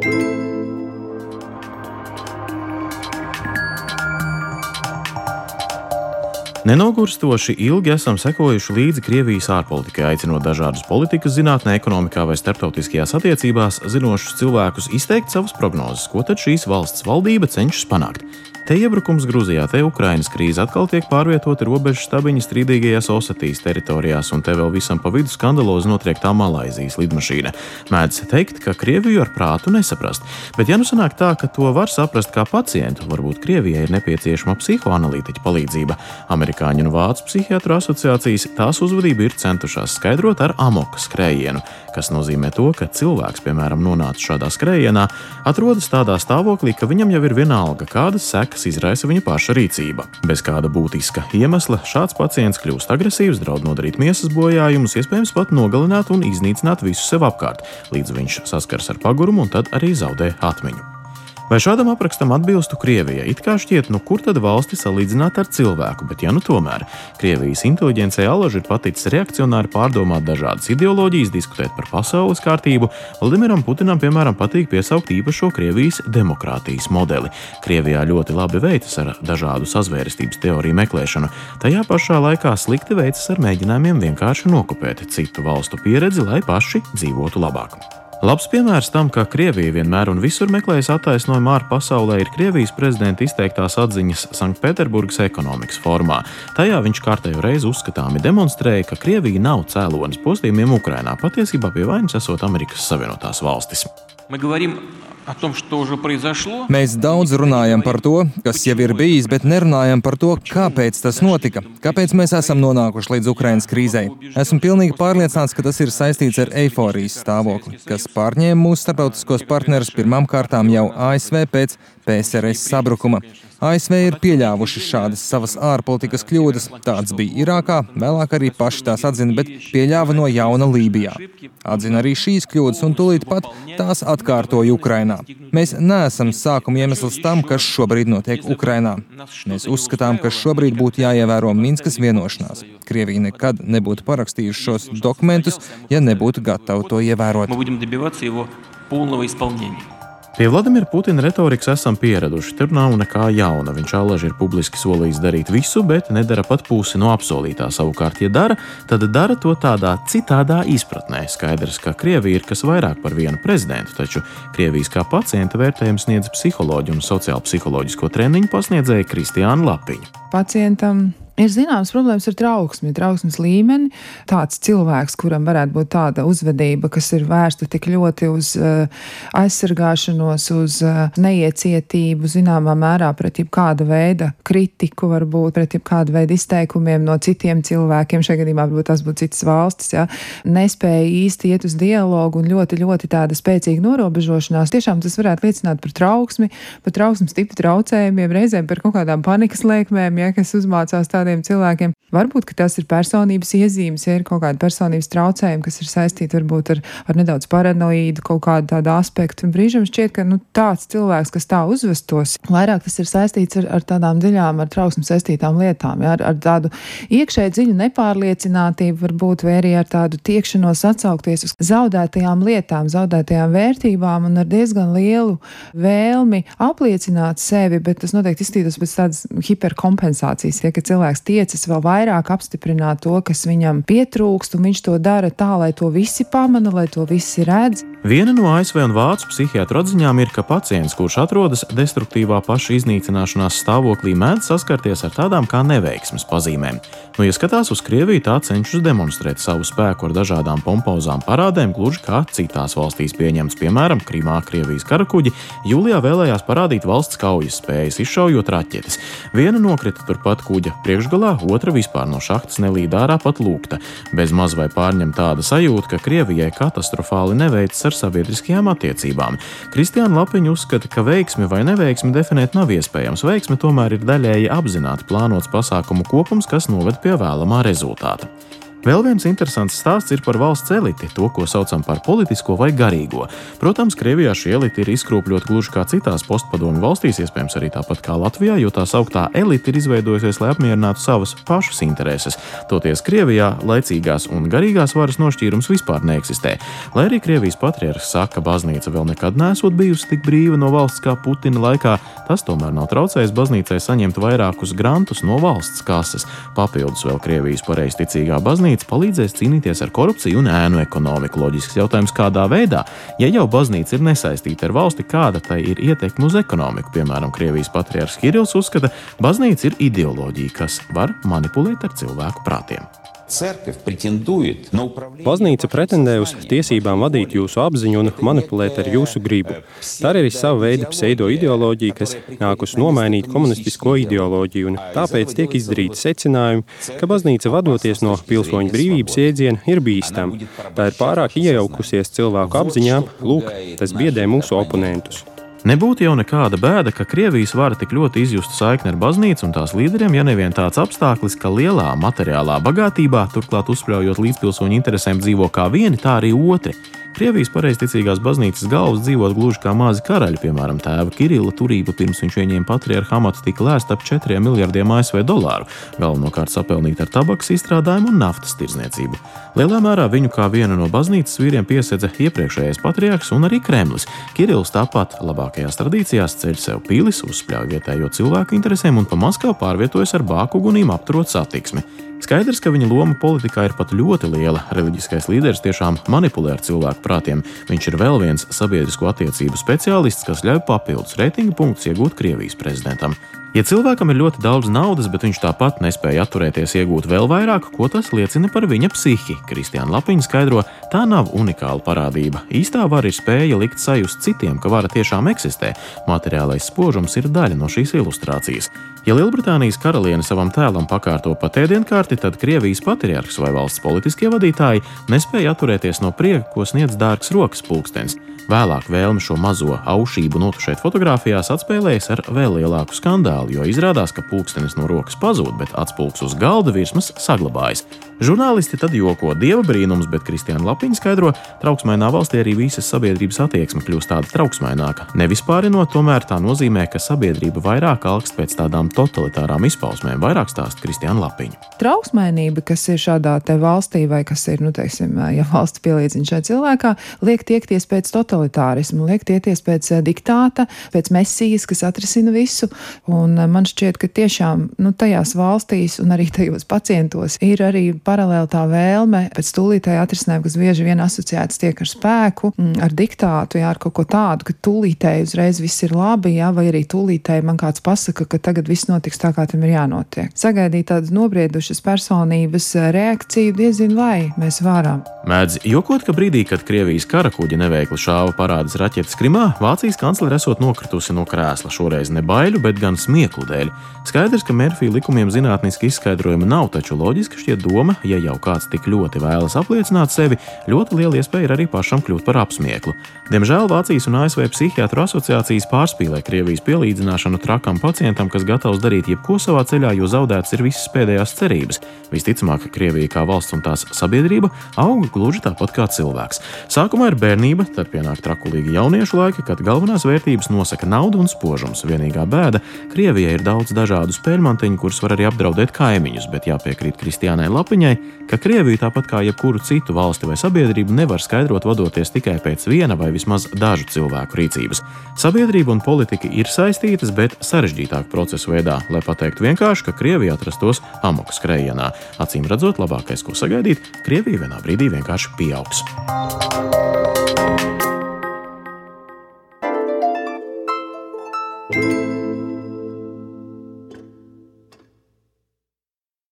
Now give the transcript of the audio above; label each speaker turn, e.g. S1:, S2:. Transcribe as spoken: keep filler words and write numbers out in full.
S1: Nenogurstoši ilgi esam sekojuši līdzi Krievijas ārpolitikai, aicinot dažādus politikas zinātnē, ekonomikā vai starptautiskajās attiecībās zinošus cilvēkus izteikt savas prognozes, ko tad šīs valsts valdība cenšas panākt. Te iebrukums Gruzijā, te Ukrainas krīze, atkal tiek pārvietoti robežu stabiņi strīdīgajās Osetijas teritorijās, un te vēl visam pa vidu skandalozi notriektā Malaizijas lidmašīna. Mēdz teikt, ka Krieviju ar prātu nesaprast, bet ja nu sanāk tā, ka to var saprast kā pacientu, varbūt Krievijai ir nepieciešama psihoanalītiķa palīdzība. Amerikāņu un Vācu psihiatru asociācijas tās uzvedību ir centušās skaidrot ar amoka skrējienu, kas nozīmē to, ka cilvēks, piemēram, nonācis šādā skrējienā, atrodas tādā stāvoklī, ka viņam jau ir vienalga, kādas sekas izraisa viņa paša rīcība. Bez kāda būtiska iemesla šāds pacients kļūst agresīvs, draud nodarīt miesas bojājumus, iespējams pat nogalināt un iznīcināt visu sev apkārt, līdz viņš saskars ar pagurumu un tad arī zaudē atmiņu. Vai šādam aprakstam atbilstu Krievija? It kā šķiet, nu kur tad valsti salīdzināt ar cilvēku, bet ja nu tomēr Krievijas inteliģencei alaži ir paticis reakcionāri pārdomāt dažādas ideoloģijas, diskutēt par pasaules kārtību, Vladimiram Putinam, piemēram, patīk piesaukt īpašo Krievijas demokrātijas modeli. Krievijā ļoti labi veicas ar dažādu sazvērestības teoriju meklēšanu, tajā pašā laikā slikti veicas ar mēģinājumiem vienkārši nokopēt citu valstu pieredzi, lai paši dzīvotu labāk. Labs piemērs tam, ka Krievija vienmēr un visur meklējas attaisnojumu ārpasaulē, ir Krievijas prezidenta izteiktās atziņas Sanktpēterburgas ekonomikas formā. Tajā viņš kārtējo reizi uzskatāmi demonstrēja, ka Krievija nav cēlonis postījumiem Ukrainā, patiesībā pie vainas esot Amerikas Savienotās valstis.
S2: Mēs daudz runājam par to, kas jau ir bijis, bet nerunājam par to, kāpēc tas notika, kāpēc mēs esam nonākuši līdz Ukrainas krīzei. Esmu pilnīgi pārliecināts, ka tas ir saistīts ar eiforijas stāvokli, kas pārņēma mūsu starptautiskos partnerus pirmām kārtām jau A S V pēc P S R S sabrukuma. A S V ir pieļāvuši šādas savas ārpolitikas kļūdas, tāds bija Irākā, vēlāk arī paši tās atzina, bet pieļāva no jauna Lībijā. Atzina arī šīs kļūdas un tūlīt pat tās atkārtoja Ukrainā. Mēs neesam sākuma iemesls tam, kas šobrīd notiek Ukrainā. Mēs uzskatām, ka šobrīd būtu jāievēro Minskas vienošanās. Krievija nekad nebūtu parakstījuši šos dokumentus, ja nebūtu gatava to ievērot.
S1: Pie Vladimira Putina retorikas esam pieraduši, tur nav nekā jauna. Viņš allaži ir publiski solījis darīt visu, bet nedara pat pusi no apsolītā. Savukārt, ja dara, tad dara to tādā citādā izpratnē. Skaidrs, ka Krievija ir kas vairāk par vienu prezidentu, taču Krievijas kā pacienta vērtējums sniedz psiholoģu un sociālpsiholoģisko treniņu pasniedzēja Kristiāna Lapiņa.
S3: Pacientam ir zināmas problēmas ar trauksmi, trauksmes līmeni. Tāds cilvēks, kuram varētu būt tāda uzvedība, kas ir vērsta tik ļoti uz uh, aizsargāšanos, uz uh, neiecietību, zināmā mērā pret jebkāda veida kritiku, varbūt pret jebkāda veida izteikumiem no citiem cilvēkiem, šajā gadījumā varbūt tas būtu citas valstis, ja, nespēja īsti iet uz dialogu un ļoti, ļoti tāda spēcīga norobežošanās. Tiešām tas varētu liecināt par trauksmi, par trauksmes tipu traucējumiem, reizēm par kaut kādām panikas lēkmēm, ja, kas uzmācās tādiem cilvēkiem. Varbūt, ka tas ir personības iezīmes, ja ir kaut kāda personības traucējuma, kas ir saistīta varbūt ar, ar nedaudz paranoīdu, kaut kādu tādu aspektu. Un brīžam šķiet, ka nu, tāds cilvēks, kas tā uzvestos, vairāk tas ir saistīts ar, ar tādām dziļām, ar trauksmu saistītām lietām, ja, ar, ar tādu iekšēju dziļu nepārliecinātību, varbūt, vai arī ar tādu tiekšanos atsaukties uz zaudētajām lietām, zaudētajām vērtībām un ar diezgan lielu vēlmi apliecināt sevi, bet tas noteikti izstītos pēc tādas hiperkompensācijas, ja, ka cilvēks tiecas vēl vairāk apstiprināt to, kas viņam pietrūkst, un viņš to dara tā, lai to visi pamana, lai to visi redz.
S1: Viena no A S V un Vācu psihiatru atziņām ir, ka pacients, kurš atrodas destruktīvā paša iznīcināšanās stāvoklī, mēdz saskarties ar tādām kā neveiksmes pazīmēm. Nu, ja skatās uz Krieviju, tā cenšas demonstrēt savu spēku ar dažādām pompozām parādēm, gluži kā citās valstīs pieņemts, piemēram, Krimā Krievijas karakuģi jūlijā vēlējās parādīt valsts kaujas spējas, izšaujot raķetes. Viena nokrita turpat kuģa priekšgalā, otra vispār no šahtas nelīd ārā pat lūgta. Bez maz vai pārņem tāda sajūta, ka Krievijai katastrofāli neveicas ar sabiedriskajām attiecībām. Kristiāna Lapiņa uzskata, ka veiksmi vai neveiksmi definēt nav iespējams. Veiksme tomēr ir daļēji apzināti plānots pasākumu kopums, kas noved pie vēlamā rezultāta. Vēl viens interesants stāsts ir par valsts eliti, to, ko saucam par politisko vai garīgo. Protams, Krievijā šī elite ir izkropļota gluži kā citās postpadomju valstīs, iespējams arī tāpat kā Latvijā, jo tā sauktā elite ir izveidojusies, lai apmierinātu savas pašas intereses. Toties Krievijā laicīgās un garīgās varas nošķīrums vispār neeksistē. Lai arī Krievijas patriarhs saka, ka baznīca vēl nekad neesot bijusi tik brīva no valsts kā Putina laikā, tas tomēr nav traucējis baznīcai saņemt vairākus grantus no valsts kases. Papildus vēl Krievijas pareizticīgā baznīca palīdzēs cīnīties ar korupciju un ēnu ekonomiku. Loģisks jautājums, kādā veidā? Ja jau baznīca ir nesaistīta ar valsti, kāda tai ir ietekme uz ekonomiku? Piemēram, Krievijas patriarhs Kirills uzskata, baznīca ir ideoloģija, kas var manipulēt ar cilvēku prātiem.
S4: Baznīca pretendē uz tiesībām vadīt jūsu apziņu un manipulēt ar jūsu gribu. Tā ir arī sava veida pseido-ideoloģija, kas nākus nomainīt komunistisko ideoloģiju, un tāpēc tiek izdarīti secinājumi, ka baznīca vadoties no pilsoņu brīvības jēdziena ir bīstama. Tā ir pārāk iejaukusies cilvēku apziņām, lūk, tas biedē mūsu oponentus.
S1: Nebūtu jau nekāda bēda, ka Krievijas vara tik ļoti izjustu saikni ar baznīcu un tās līderiem, ja nevien tāds apstākļis, ka lielā materiālā bagātībā, turklāt uzspļaujot līdzpilsoņu interesēm, dzīvo kā vieni, tā arī otri. Krievijas pareizticīgās baznīcas galvas dzīvot gluži kā mazi karaļi, piemēram, tēva Kirila turība pirms viņš ieņēma patriarha amatu tika lēsta ap četriem miljardiem A S V dolāru, galvenokārt sapelnīt ar tabakas izstrādājumu un naftas tirdzniecību. Lielā mērā viņu kā vienu no baznīcas vīriem piesedza iepriekšējais patriarhs un arī Kremlis. Kirils tāpat labākajās tradīcijās ceļ sev pīlis, uzspļauj vietējo cilvēku interesēm un pa Maskavu pārvietojas ar bākugunīm apturot satiksmi. Skaidrs, ka viņa loma politikā ir pat ļoti liela. Reliģiskais līderis tiešām manipulē ar cilvēku prātiem. Viņš ir vēl viens sabiedrisko attiecību speciālists, kas ļauj papildus reitinga punktus iegūt Krievijas prezidentam. Ja cilvēkam ir ļoti daudz naudas, bet viņš tāpat nespēja atturēties iegūt vēl vairāk, ko tas liecina par viņa psihi? Kristiāna Lapiņa skaidro, tā nav unikāla parādība. Īstā vara ir spēja likt sajust citiem, ka vara tiešām eksistē. Materiālais spožums ir daļa no šīs ilustrācijas. Ja Lielbritānijas karaliene savam tēlam pakārto pat ēdienkarti, tad Krievijas patriarhs vai valsts politiskie vadītāji nespēja atturēties no prieka, ko sniedz dārgs rokas pulkstenis. Vēlāk vēlme šo mazo aušību notušēt fotogrāfijās atspēlējas ar vēl lielāku skandālu, jo izrādās, ka pulkstenis no rokas pazūd, bet atspulks uz galda virsmas saglabājas. Žurnālisti tad joko dieva brīnums, bet Kristiāna Lapiņa skaidro, trauksmainā valstī arī visas sabiedrības attieksme kļūst tāda trauksmaināka. Nevispārinot, tomēr tā nozīmē, ka sabiedrība vairāk alkst pēc tādām totalitārām izpausmēm, vairāk stāsta Kristiāna Lapiņa.
S3: Trauksmainība, kas ir šādā te valstī vai kas ir, nu, teiksim, ja valsts pielīdzina šai cilvēkā, liek tiekties pēc totalitārismu, liek tiekties pēc diktāta, pēc mesijas, kas atrisina visu. Un man šķiet, ka tiešām, nu, tajās valstīs un arī tajos pacientos ir arī paralēli tā vēlme pēc tūlītēja atrisinājuma, kas bieži vien asociēts tiek ar spēku, ar diktātu, jā, ar kaut ko tādu, ka tūlītēji uzreiz viss ir labi, jā, vai arī tūlītēji man kāds pasaka, ka tagad viss notiks tā, kā tam ir jānotiek. Sagaidīt tādas nobriedušas personības reakciju diezin vai mēs varam.
S1: Mēdz jokot, ka brīdī, kad Krievijas karakuģi neveikli šāva parādas raķetes Krimā, Vācijas kanclere esot nokritusi no krēsla, šoreiz ne baiļu, bet gan smieklu dēļ. Skaidrs, ka Mērfija likumiem zinātniski izskaidrojuma nav, taču loģiski šķiet doma, ja jau kāds tik ļoti vēlas apliecināt sevi, ļoti liela iespēja ir arī pašam kļūt par apsmieklu. Diemžēl Vācijas un A S V psihiatru asociācijas pārspīlē Krievijas pielīdzināšanu trakam pacientam, kas gatavs darīt jebko savā ceļā, jo zaudētas ir visas pēdējās cerības. Visticamāk, ka Krievija kā valsts un tās sabiedrība auga gluži tāpat kā cilvēks. Sākumā ir bērnība, tad pienāk trakulīgi jauniešu laiki, kad galvenās vērtības nosaka nauda un spožums. Vienīgā bēda – Krievijai ir daudz dažādu spēļmantiņu, kurus var arī apdraudēt kaimiņus, bet jāpiekrīt Kristiānai Lapiņai, ka Krieviju tāpat kā jebkuru citu valsti vai sabiedrību nevar skaidrot vadoties tikai pēc viena vai vismaz dažu cilvēku rīcības. Sabiedrība un politika ir saistītas, bet sarežģītāk procesu veidā, lai pateiktu vienkārši, ka Krievija atrastos amoka skrējienā. Acīm redzot, labākais, ko sagaidīt, Krievija vienā brīdī vienkārši pieaugs. Thank you.